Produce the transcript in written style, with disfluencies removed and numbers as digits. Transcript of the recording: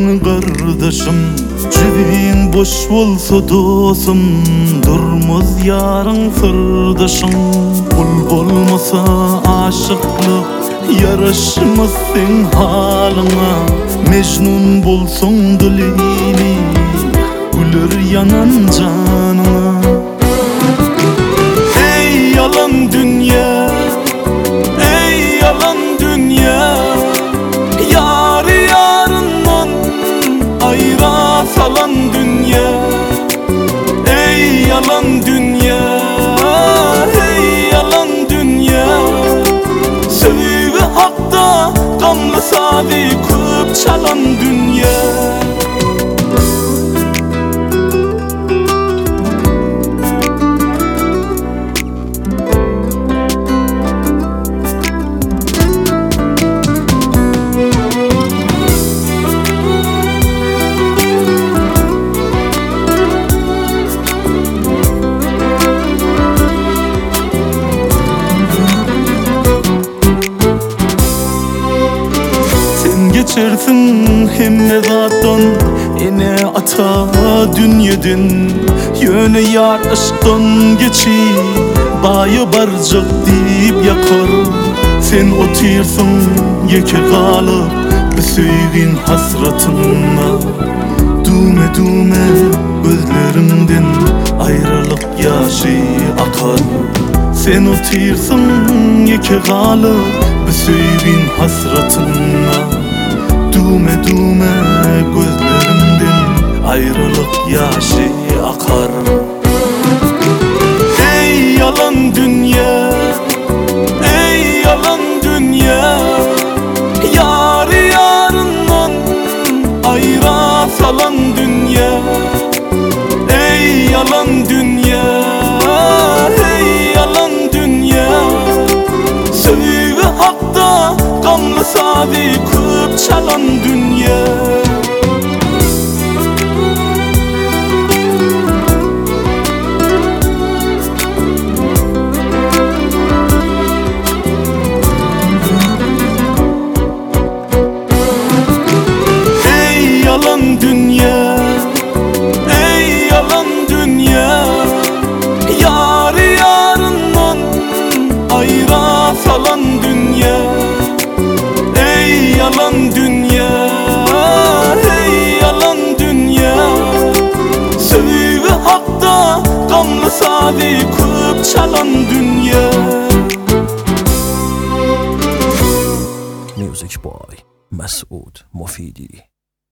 kardeşim. Cübin boş bolsa dostum, durmaz yarın sırdaşın. Kul bolmasa aşıklık yaraşmaz sen halına. Mecnun bolsun dilini, güler yanan canına. Ey yalan dünya, ey yalan dünya, yarı yarından ayıra salan dünya. Ey yalan dünya, ey yalan dünya, sevgi hakta gamlı sadi köp çalan dünya. Geçersin hemme zattan ene ata dünyadan. Yöne yar aşktan geçi bayı barcak deyip yakar. Sen otirsin yeke kalıp bir söygin hasratınla. Düme düme gözlerimden ayrılık yaşı akar. Sen otirsin yeke kalıp bir söygin hasratınla. Düme düme gözlerimden ayrılık yaşı akar. Ey yalan dünya, ey yalan dünya, yarı yarından ayıra salan dünya. Ey yalan dünya, ey yalan dünya, sevgi hakta gamlı sadi köp çalan dünya. Ey yalan dünya, ey yalan dünya, yarı yarından ayıra salan dünya. Ey yalan dünya, ey yalan dünya, sevgi hakta gamlı sadi köp çalan dünya. Music by Masoud Mofidi.